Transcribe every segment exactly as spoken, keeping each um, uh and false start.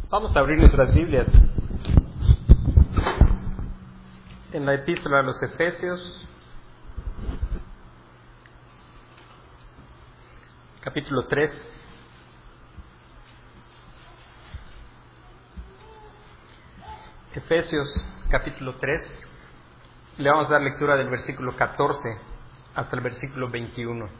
Vamos a abrir nuestras Biblias en la Epístola a los Efesios, capítulo tres. Efesios, capítulo tres. Le vamos a dar lectura del versículo catorce hasta el versículo veintiuno.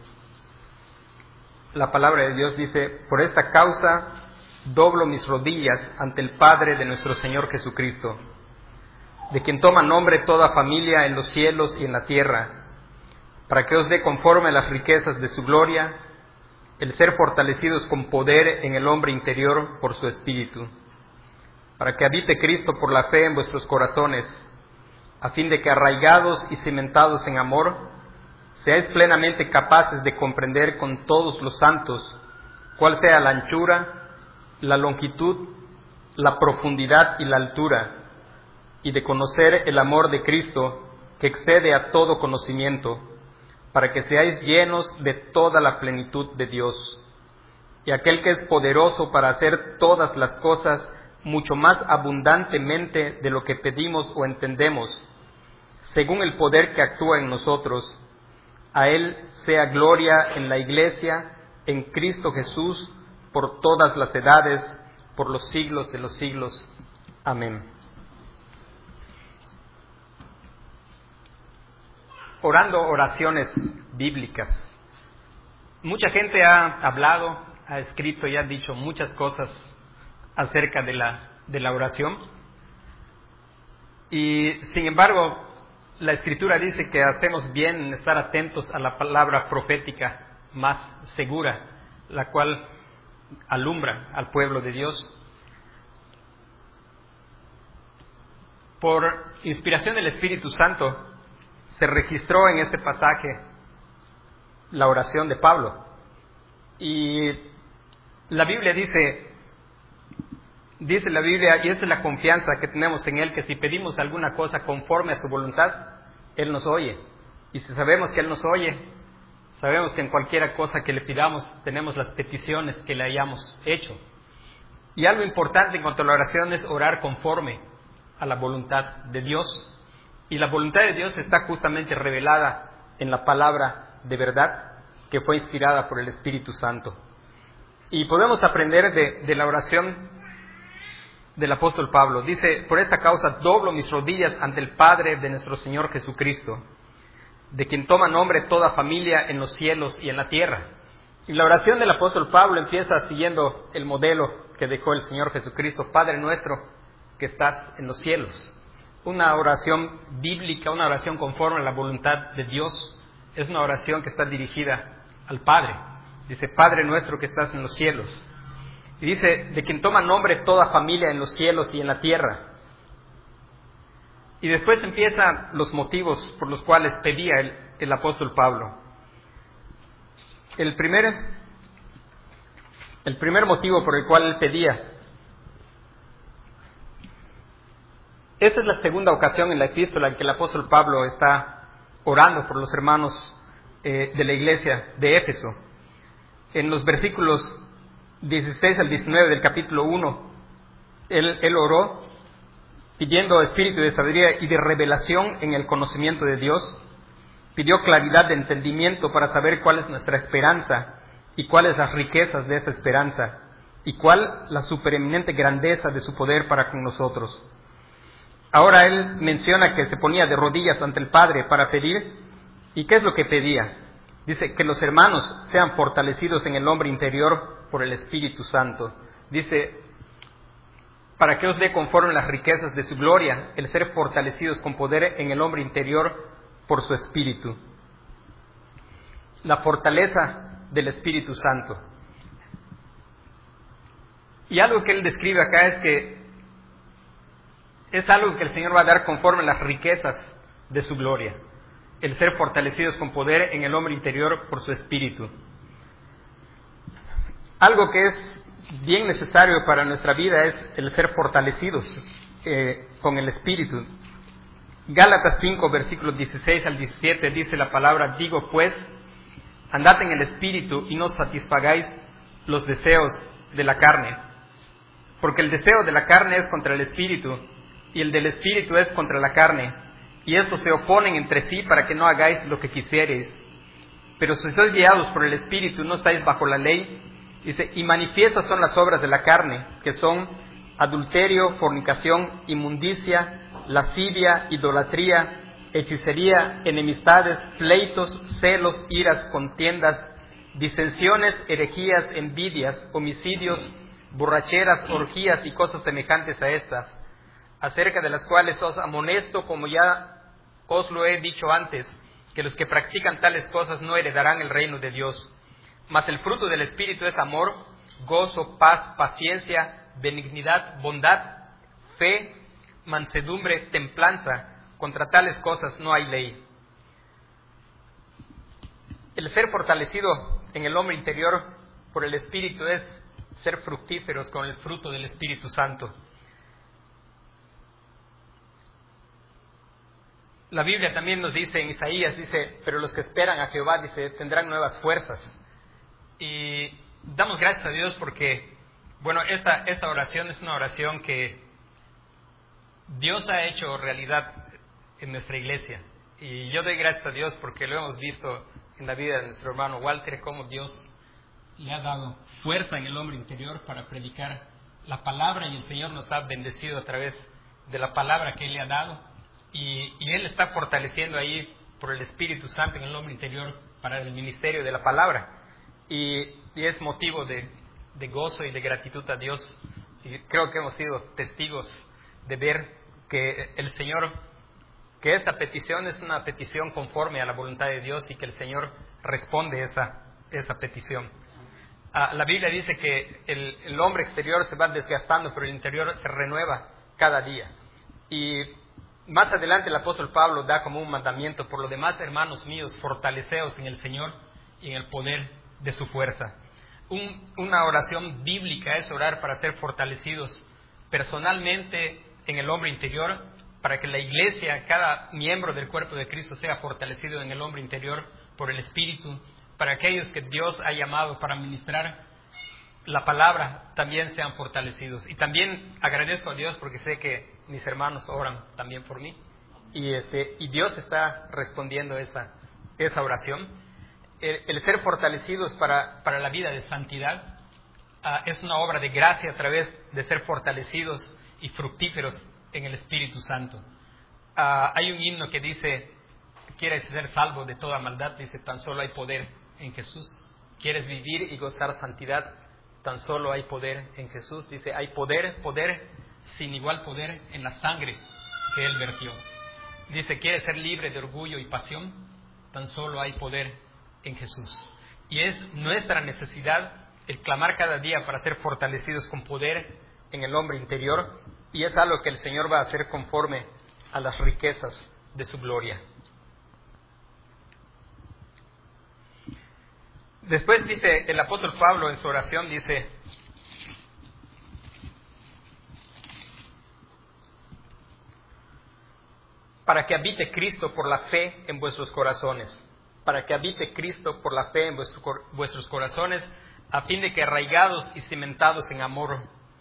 La palabra de Dios dice: por esta causa doblo mis rodillas ante el Padre de nuestro Señor Jesucristo, de quien toma nombre toda familia en los cielos y en la tierra, para que os dé conforme a las riquezas de su gloria, el ser fortalecidos con poder en el hombre interior por su Espíritu, para que habite Cristo por la fe en vuestros corazones, a fin de que, arraigados y cimentados en amor, seáis plenamente capaces de comprender con todos los santos cuál sea la anchura, la longitud, la profundidad y la altura, y de conocer el amor de Cristo, que excede a todo conocimiento, para que seáis llenos de toda la plenitud de Dios. Y aquel que es poderoso para hacer todas las cosas mucho más abundantemente de lo que pedimos o entendemos, según el poder que actúa en nosotros, a Él sea gloria en la Iglesia, en Cristo Jesús, por todas las edades, por los siglos de los siglos. Amén. Orando oraciones bíblicas. Mucha gente ha hablado, ha escrito y ha dicho muchas cosas acerca de la, de la oración. Y sin embargo, la Escritura dice que hacemos bien en estar atentos a la palabra profética más segura, la cual alumbra al pueblo de Dios. Por inspiración del Espíritu Santo se registró en este pasaje la oración de Pablo, y la Biblia dice dice la Biblia, y esta es la confianza que tenemos en Él, que si pedimos alguna cosa conforme a su voluntad, Él nos oye. Y si sabemos que Él nos oye, sabemos que en cualquier cosa que le pidamos tenemos las peticiones que le hayamos hecho. Y algo importante en cuanto a la oración es orar conforme a la voluntad de Dios. Y la voluntad de Dios está justamente revelada en la palabra de verdad que fue inspirada por el Espíritu Santo. Y podemos aprender de, de la oración del apóstol Pablo. Dice: por esta causa doblo mis rodillas ante el Padre de nuestro Señor Jesucristo, de quien toma nombre toda familia en los cielos y en la tierra. Y la oración del apóstol Pablo empieza siguiendo el modelo que dejó el Señor Jesucristo: Padre nuestro que estás en los cielos. Una oración bíblica, una oración conforme a la voluntad de Dios, es una oración que está dirigida al Padre. Dice: Padre nuestro que estás en los cielos. Y dice: de quien toma nombre toda familia en los cielos y en la tierra. Y después empiezan los motivos por los cuales pedía el, el apóstol Pablo. El primer, el primer motivo por el cual él pedía. Esta es la segunda ocasión en la epístola en que el apóstol Pablo está orando por los hermanos eh, de la iglesia de Éfeso. En los versículos dieciséis al diecinueve del capítulo uno, él, él oró pidiendo espíritu de sabiduría y de revelación en el conocimiento de Dios. Pidió claridad de entendimiento para saber cuál es nuestra esperanza y cuáles las riquezas de esa esperanza y cuál la supereminente grandeza de su poder para con nosotros. Ahora él menciona que se ponía de rodillas ante el Padre para pedir. ¿Y qué es lo que pedía? Dice: que los hermanos sean fortalecidos en el hombre interior por el Espíritu Santo. Dice: para que os dé conforme las riquezas de su gloria, el ser fortalecidos con poder en el hombre interior por su Espíritu. La fortaleza del Espíritu Santo. Y algo que él describe acá es que es algo que el Señor va a dar conforme a las riquezas de su gloria. El ser fortalecidos con poder en el hombre interior por su Espíritu. Algo que es bien necesario para nuestra vida es el ser fortalecidos eh, con el Espíritu. Gálatas cinco, versículos dieciséis al diecisiete, dice la palabra: digo pues, andad en el Espíritu y no satisfagáis los deseos de la carne, Porque el deseo de la carne es contra el espíritu, y el del espíritu es contra la carne, y estos se oponen entre sí para que no hagáis lo que quisierais. Pero si sois guiados por el espíritu, no estáis bajo la ley. Dice, y manifiestas son las obras de la carne, que son adulterio, fornicación, inmundicia, lascivia, idolatría, hechicería, enemistades, pleitos, celos, iras, contiendas, disensiones, herejías, envidias, homicidios, borracheras, orgías y cosas semejantes a estas, acerca de las cuales os amonesto, como ya os lo he dicho antes, que los que practican tales cosas no heredarán el reino de Dios. Mas el fruto del Espíritu es amor, gozo, paz, paciencia, benignidad, bondad, fe, mansedumbre, templanza. Contra tales cosas no hay ley. El ser fortalecido en el hombre interior por el Espíritu es ser fructíferos con el fruto del Espíritu Santo. La Biblia también nos dice en Isaías, dice, pero los que esperan a Jehová, dice, tendrán nuevas fuerzas. Y damos gracias a Dios porque, bueno, esta, esta oración es una oración que Dios ha hecho realidad en nuestra iglesia. Y yo doy gracias a Dios porque lo hemos visto en la vida de nuestro hermano Walter, cómo Dios le ha dado fuerza en el hombre interior para predicar la palabra, y el Señor nos ha bendecido a través de la palabra que Él le ha dado. Y, y Él está fortaleciendo ahí por el Espíritu Santo en el hombre interior para el ministerio de la palabra. Y, y es motivo de, de gozo y de gratitud a Dios. Y creo que hemos sido testigos de ver que el Señor, que esta petición es una petición conforme a la voluntad de Dios y que el Señor responde esa, esa petición. Ah, la Biblia dice que el, el hombre exterior se va desgastando, pero el interior se renueva cada día. Y más adelante el apóstol Pablo da como un mandamiento: por lo demás, hermanos míos, fortaleceos en el Señor y en el poder de su fuerza. Un, una oración bíblica es orar para ser fortalecidos personalmente en el hombre interior, para que la iglesia, cada miembro del cuerpo de Cristo, sea fortalecido en el hombre interior por el Espíritu, para aquellos que Dios ha llamado para ministrar la palabra también sean fortalecidos. Y también agradezco a Dios porque sé que mis hermanos oran también por mí, y este y Dios está respondiendo esa, esa oración. El, el ser fortalecidos para, para la vida de santidad uh, es una obra de gracia a través de ser fortalecidos y fructíferos en el Espíritu Santo. Uh, hay un himno que dice: ¿quieres ser salvo de toda maldad? Dice, tan solo hay poder en Jesús. ¿Quieres vivir y gozar santidad? Tan solo hay poder en Jesús. Dice, hay poder, poder, sin igual poder en la sangre que Él vertió. Dice, ¿quieres ser libre de orgullo y pasión? Tan solo hay poder en Jesús. Y es nuestra necesidad el clamar cada día para ser fortalecidos con poder en el hombre interior, y es algo que el Señor va a hacer conforme a las riquezas de su gloria. Después dice el apóstol Pablo en su oración, dice: para que habite Cristo por la fe en vuestros corazones, para que habite Cristo por la fe en vuestro, vuestros corazones, a fin de que arraigados y cimentados en amor.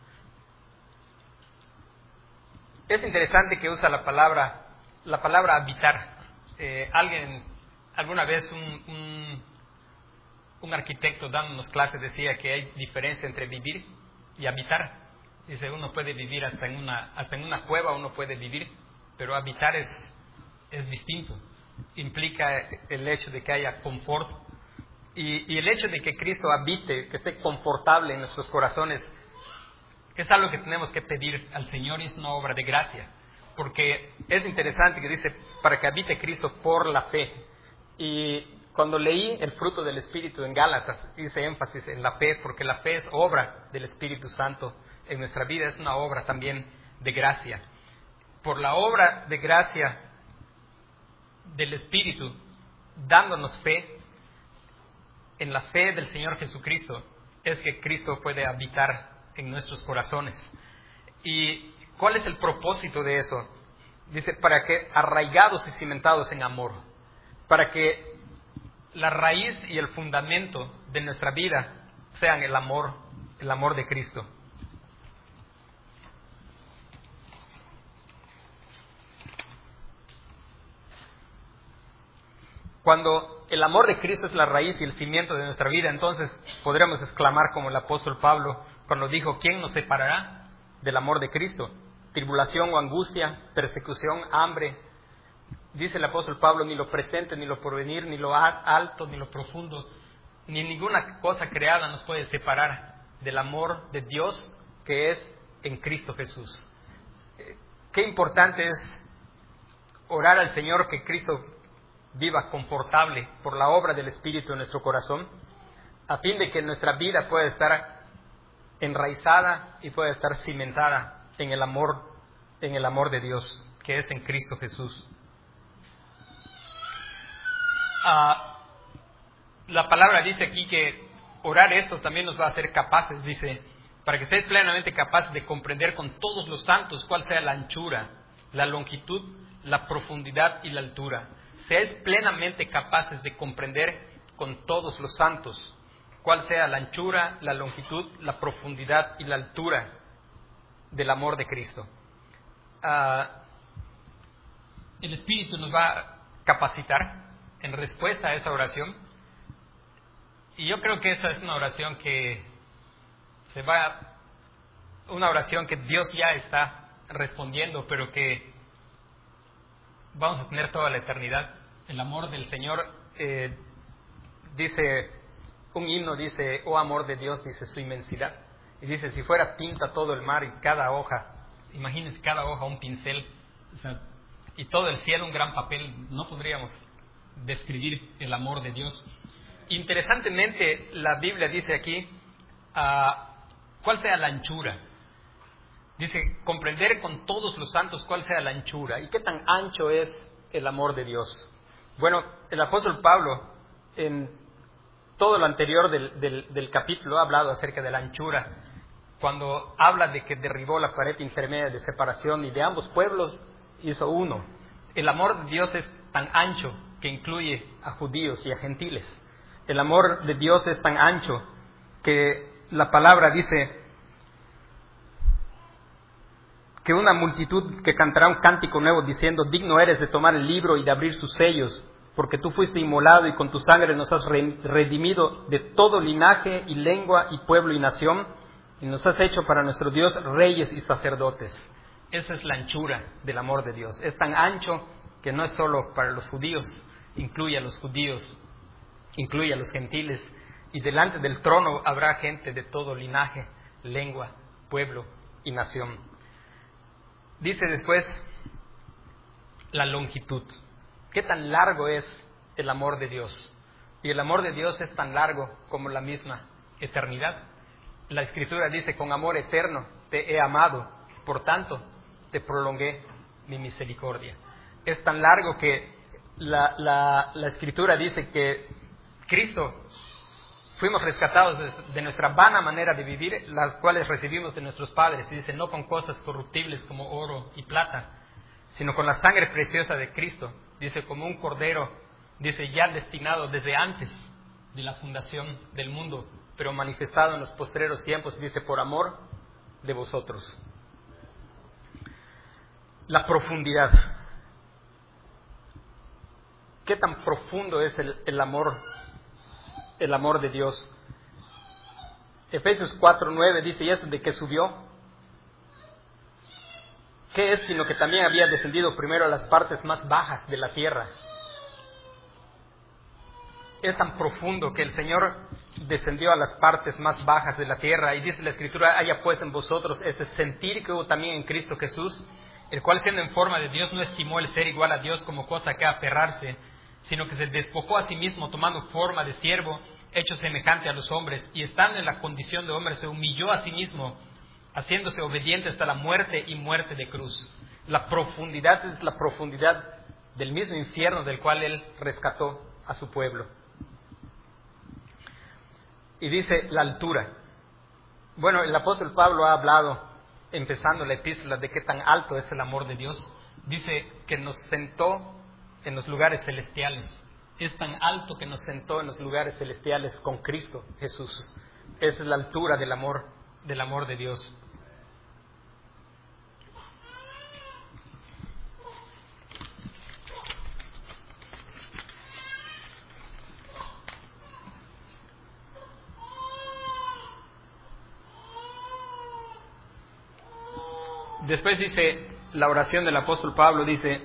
Es interesante que usa la palabra, la palabra habitar. Eh, alguien, alguna vez un, un, un arquitecto dándonos clases decía que hay diferencia entre vivir y habitar. Dice, uno puede vivir hasta en una, hasta en una cueva, uno puede vivir, pero habitar es, es distinto. Implica el hecho de que haya confort. Y, y el hecho de que Cristo habite, que esté confortable en nuestros corazones, es algo que tenemos que pedir al Señor, y es una obra de gracia. Porque es interesante que dice, para que habite Cristo por la fe. Y cuando leí el fruto del Espíritu en Gálatas, hice énfasis en la fe, porque la fe es obra del Espíritu Santo en nuestra vida, es una obra también de gracia. Por la obra de gracia del Espíritu, dándonos fe, en la fe del Señor Jesucristo, es que Cristo puede habitar en nuestros corazones. ¿Y cuál es el propósito de eso? Dice, para que arraigados y cimentados en amor, para que la raíz y el fundamento de nuestra vida sean el amor, el amor de Cristo. Cuando el amor de Cristo es la raíz y el cimiento de nuestra vida, entonces podremos exclamar como el apóstol Pablo cuando dijo: ¿quién nos separará del amor de Cristo? Tribulación o angustia, persecución, hambre. Dice el apóstol Pablo: ni lo presente, ni lo porvenir, ni lo alto, ni lo profundo, ni ninguna cosa creada nos puede separar del amor de Dios que es en Cristo Jesús. Qué importante es orar al Señor que Cristo viva confortable por la obra del Espíritu en nuestro corazón, a fin de que nuestra vida pueda estar enraizada y pueda estar cimentada en el amor, en el amor de Dios que es en Cristo Jesús. Ah, la palabra dice aquí que orar esto también nos va a hacer capaces, dice, para que seáis plenamente capaces de comprender con todos los santos cuál sea la anchura, la longitud, la profundidad y la altura. Seáis plenamente capaces de comprender con todos los santos cuál sea la anchura, la longitud, la profundidad y la altura del amor de Cristo. Uh, el Espíritu nos va a capacitar en respuesta a esa oración, y yo creo que esa es una oración que se va, una oración que Dios ya está respondiendo, pero que vamos a tener toda la eternidad. El amor del Señor, eh, dice, un himno dice: oh amor de Dios, dice, su inmensidad. Y dice: si fuera tinta todo el mar y cada hoja, imagínense cada hoja un pincel, o sea, y todo el cielo un gran papel, no podríamos describir el amor de Dios. Interesantemente, la Biblia dice aquí, uh, ¿cuál sea la anchura? Dice, comprender con todos los santos cuál sea la anchura y qué tan ancho es el amor de Dios. Bueno, el apóstol Pablo, en todo lo anterior del, del, del capítulo, ha hablado acerca de la anchura, cuando habla de que derribó la pared intermedia de separación y de ambos pueblos hizo uno. El amor de Dios es tan ancho que incluye a judíos y a gentiles. El amor de Dios es tan ancho que la palabra dice que una multitud que cantará un cántico nuevo diciendo: digno eres de tomar el libro y de abrir sus sellos, porque tú fuiste inmolado y con tu sangre nos has redimido de todo linaje y lengua y pueblo y nación, y nos has hecho para nuestro Dios reyes y sacerdotes. Esa es la anchura del amor de Dios. Es tan ancho que no es solo para los judíos, incluye a los judíos, incluye a los gentiles, y delante del trono habrá gente de todo linaje, lengua, pueblo y nación. Dice después la longitud. ¿Qué tan largo es el amor de Dios? Y el amor de Dios es tan largo como la misma eternidad. La Escritura dice: con amor eterno te he amado, por tanto te prolongué mi misericordia. Es tan largo que la, la, la Escritura dice que Cristo, fuimos rescatados de, de nuestra vana manera de vivir, las cuales recibimos de nuestros padres. Y dice: no con cosas corruptibles como oro y plata, sino con la sangre preciosa de Cristo. Dice: como un cordero, dice, ya destinado desde antes de la fundación del mundo, pero manifestado en los postreros tiempos, dice, por amor de vosotros. La profundidad. ¿Qué tan profundo es el, el amor, el amor de Dios? Efesios cuatro nueve dice: ¿y eso de qué subió? ¿Qué es sino que también había descendido primero a las partes más bajas de la tierra? Es tan profundo que el Señor descendió a las partes más bajas de la tierra, y dice la Escritura: haya pues en vosotros ese sentir que hubo también en Cristo Jesús, el cual siendo en forma de Dios no estimó el ser igual a Dios como cosa que aferrarse, sino que se despojó a sí mismo tomando forma de siervo, hecho semejante a los hombres, y estando en la condición de hombre se humilló a sí mismo, haciéndose obediente hasta la muerte y muerte de cruz. La profundidad es la profundidad del mismo infierno del cual Él rescató a su pueblo. Y dice la altura. Bueno, el apóstol Pablo ha hablado, empezando la epístola, de qué tan alto es el amor de Dios. Dice que nos sentó en los lugares celestiales. Es tan alto que nos sentó en los lugares celestiales con Cristo Jesús. Esa es la altura del amor, del amor de Dios. después dice la oración del apóstol Pablo, dice,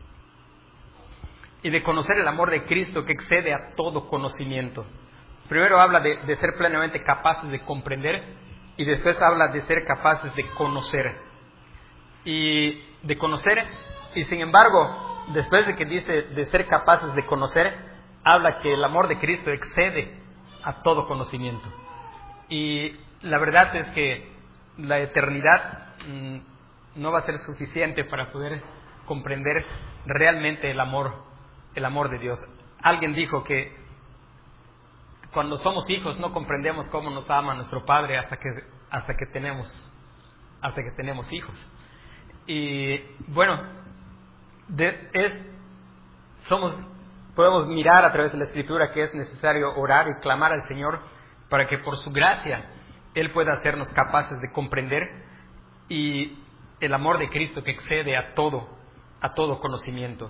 y de conocer el amor de Cristo que excede a todo conocimiento. Primero habla de, de ser plenamente capaces de comprender y después habla de ser capaces de conocer. Y de conocer, y sin embargo, después de que dice de ser capaces de conocer, habla que el amor de Cristo excede a todo conocimiento. Y la verdad es que la eternidad mmm, no va a ser suficiente para poder comprender realmente el amor, el amor de Dios. Alguien dijo que cuando somos hijos no comprendemos cómo nos ama nuestro Padre hasta que hasta que tenemos hasta que tenemos hijos. Y bueno, de, es somos podemos mirar a través de la Escritura que es necesario orar y clamar al Señor para que por su gracia Él pueda hacernos capaces de comprender y el amor de Cristo que excede a todo, a todo conocimiento.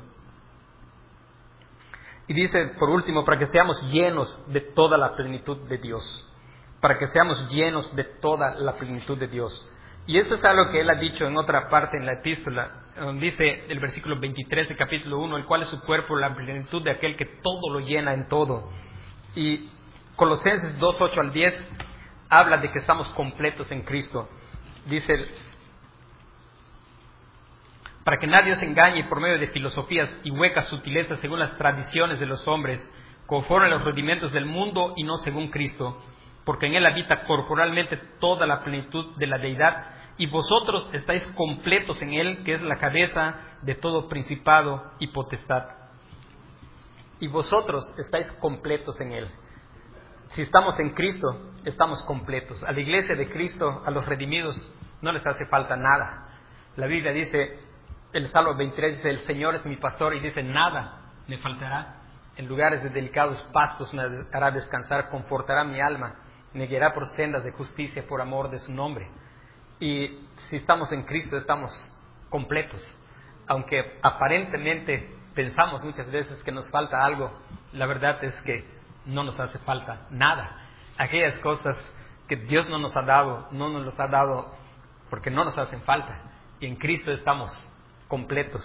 Y dice, por último, para que seamos llenos de toda la plenitud de Dios. Para que seamos llenos de toda la plenitud de Dios. Y eso es algo que Él ha dicho en otra parte en la epístola. Dice el versículo veintitrés del capítulo uno, el cual es su cuerpo, la plenitud de aquel que todo lo llena en todo. Y Colosenses dos, ocho al diez habla de que estamos completos en Cristo. Dice, para que nadie os engañe por medio de filosofías y huecas sutilezas según las tradiciones de los hombres, conforme a los rudimentos del mundo y no según Cristo, porque en Él habita corporalmente toda la plenitud de la deidad, y vosotros estáis completos en Él, que es la cabeza de todo principado y potestad. Y vosotros estáis completos en Él. Si estamos en Cristo, estamos completos. A la iglesia de Cristo, a los redimidos, no les hace falta nada. La Biblia dice, el Salmo veintitrés dice, el Señor es mi pastor, y dice, nada me faltará. En lugares de delicados pastos me hará descansar, confortará mi alma, me guiará por sendas de justicia por amor de su nombre. Y si estamos en Cristo, estamos completos. Aunque aparentemente pensamos muchas veces que nos falta algo, la verdad es que no nos hace falta nada. Aquellas cosas que Dios no nos ha dado, no nos las ha dado porque no nos hacen falta. Y en Cristo estamos completos.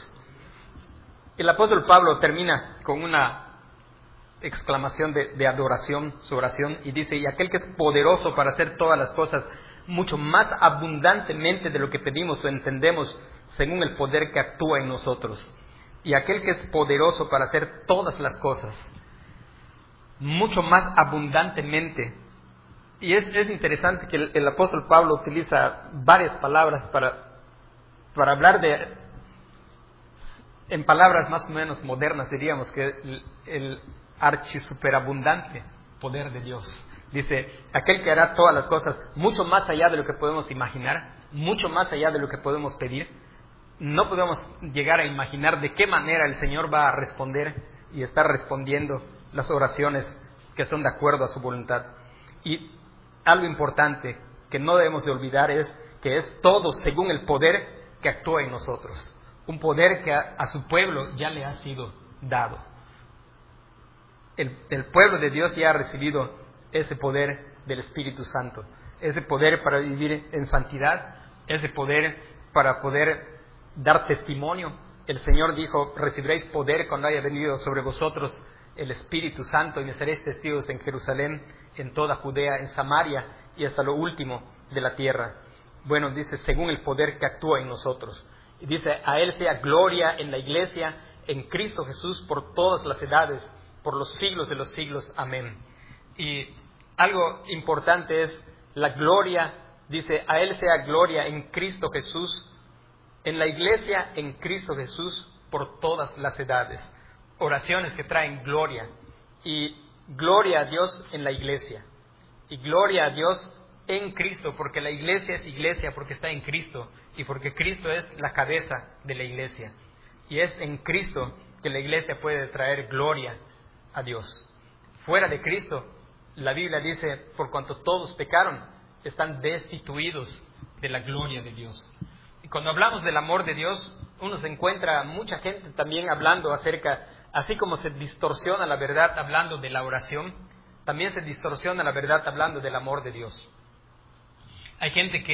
El apóstol Pablo termina con una exclamación de, de adoración, su oración, y dice, y aquel que es poderoso para hacer todas las cosas mucho más abundantemente de lo que pedimos o entendemos, según el poder que actúa en nosotros. Y aquel que es poderoso para hacer todas las cosas mucho más abundantemente. Y es, es interesante que el, el apóstol Pablo utiliza varias palabras para, para hablar de, en palabras más o menos modernas diríamos, que el, el archisuperabundante poder de Dios. Dice, aquel que hará todas las cosas mucho más allá de lo que podemos imaginar, mucho más allá de lo que podemos pedir. No podemos llegar a imaginar de qué manera el Señor va a responder y está respondiendo las oraciones que son de acuerdo a su voluntad. Y algo importante que no debemos de olvidar es que es todo según el poder que actúa en nosotros. Un poder que a, a su pueblo ya le ha sido dado. El, el pueblo de Dios ya ha recibido ese poder del Espíritu Santo. Ese poder para vivir en santidad. Ese poder para poder dar testimonio. El Señor dijo, recibiréis poder cuando haya venido sobre vosotros el Espíritu Santo y me seréis testigos en Jerusalén, en toda Judea, en Samaria y hasta lo último de la tierra. Bueno, dice, según el poder que actúa en nosotros. Y dice, a Él sea gloria en la iglesia, en Cristo Jesús, por todas las edades, por los siglos de los siglos. Amén. Y algo importante es la gloria, dice, a Él sea gloria en Cristo Jesús, en la iglesia, en Cristo Jesús, por todas las edades. Oraciones que traen gloria. Y gloria a Dios en la iglesia. Y gloria a Dios en Cristo, porque la iglesia es iglesia porque está en Cristo. Y porque Cristo es la cabeza de la iglesia. Y es en Cristo que la iglesia puede traer gloria a Dios. Fuera de Cristo, la Biblia dice, por cuanto todos pecaron, están destituidos de la gloria de Dios. Y cuando hablamos del amor de Dios, uno se encuentra mucha gente también hablando acerca, así como se distorsiona la verdad hablando de la oración, también se distorsiona la verdad hablando del amor de Dios. Hay gente que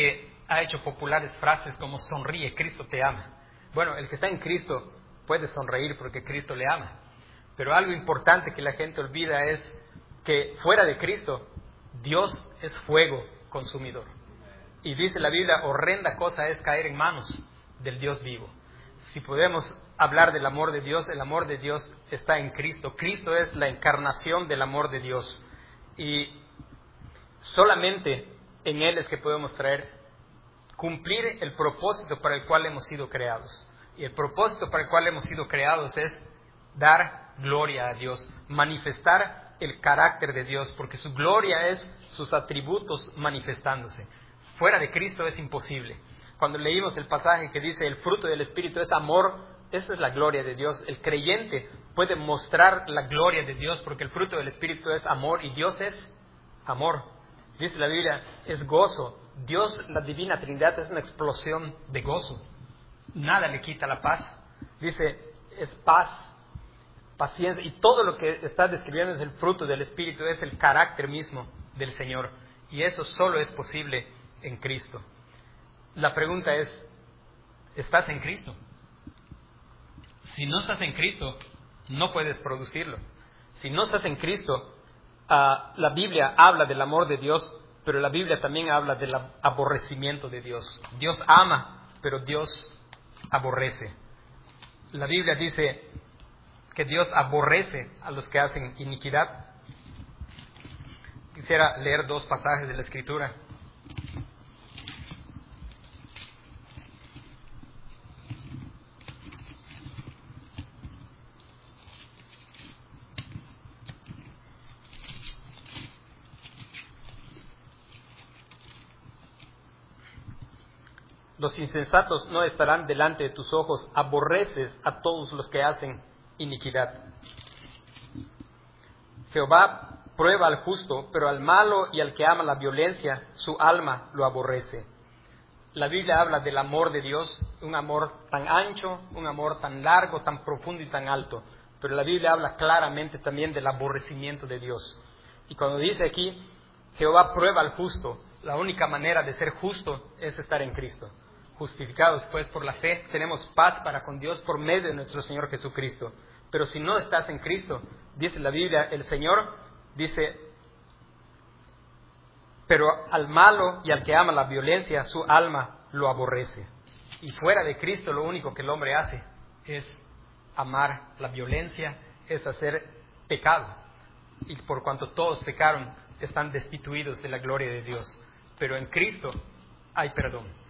ha hecho populares frases como sonríe, Cristo te ama. Bueno, el que está en Cristo puede sonreír porque Cristo le ama. Pero algo importante que la gente olvida es que fuera de Cristo, Dios es fuego consumidor. Y dice la Biblia, horrenda cosa es caer en manos del Dios vivo. Si podemos hablar del amor de Dios, el amor de Dios está en Cristo. Cristo es la encarnación del amor de Dios. Y solamente en Él es que podemos traer, cumplir el propósito para el cual hemos sido creados. Y el propósito para el cual hemos sido creados es dar gloria a Dios, manifestar el carácter de Dios, porque su gloria es sus atributos manifestándose. Fuera de Cristo es imposible. Cuando leímos el pasaje que dice el fruto del Espíritu es amor, esa es la gloria de Dios. El creyente puede mostrar la gloria de Dios porque el fruto del Espíritu es amor y Dios es amor. Dice la Biblia, es gozo. Dios, la divina Trinidad, es una explosión de gozo. Nada le quita la paz. Dice, es paz, paciencia, y todo lo que está describiendo es el fruto del Espíritu, es el carácter mismo del Señor. Y eso solo es posible en Cristo. La pregunta es, ¿estás en Cristo? Si no estás en Cristo, no puedes producirlo. Si no estás en Cristo, uh, la Biblia habla del amor de Dios, pero la Biblia también habla del aborrecimiento de Dios. Dios ama, pero Dios aborrece. La Biblia dice que Dios aborrece a los que hacen iniquidad. Quisiera leer dos pasajes de la Escritura. Los insensatos no estarán delante de tus ojos, aborreces a todos los que hacen iniquidad. Jehová prueba al justo, pero al malo y al que ama la violencia, su alma lo aborrece. La Biblia habla del amor de Dios, un amor tan ancho, un amor tan largo, tan profundo y tan alto. Pero la Biblia habla claramente también del aborrecimiento de Dios. Y cuando dice aquí, Jehová prueba al justo, la única manera de ser justo es estar en Cristo. Justificados pues por la fe, tenemos paz para con Dios por medio de nuestro Señor Jesucristo. Pero si no estás en Cristo, dice la Biblia, el Señor dice, pero al malo y al que ama la violencia, su alma lo aborrece. Y fuera de Cristo lo único que el hombre hace es amar la violencia, es hacer pecado. Y por cuanto todos pecaron, están destituidos de la gloria de Dios. Pero en Cristo hay perdón.